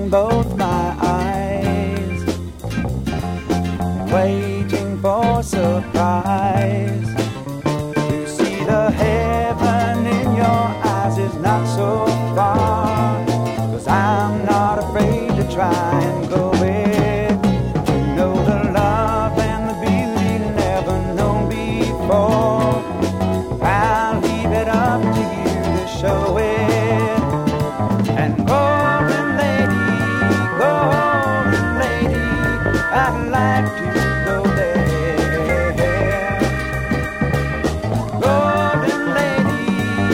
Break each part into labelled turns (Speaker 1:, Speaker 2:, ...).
Speaker 1: closing both my eyes, waiting for surprise. To see the heaven in your eyes is not so far, 'cause I'm not afraid to try and go it. To know the love and the beauty never known before. I'll leave it up to you to show it. And golden lady, I'd like to go there. Golden lady,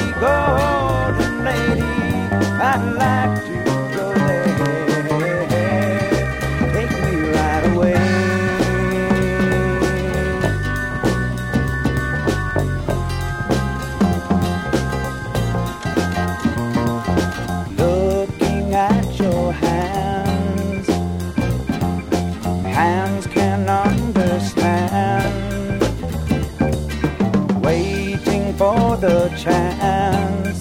Speaker 1: I'd like to go there. Take me right away. Looking at your hands, hands can understand, waiting for the chance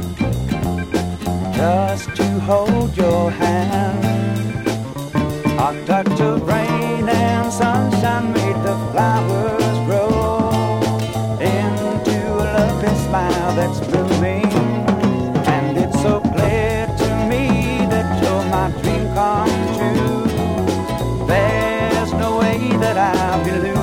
Speaker 1: just to hold your hand. A touch of rain and sunshine made the flowers grow into a lovely smile that's blooming. And it's so clear to me that you're my dream come true. There's no way that I'll be losing.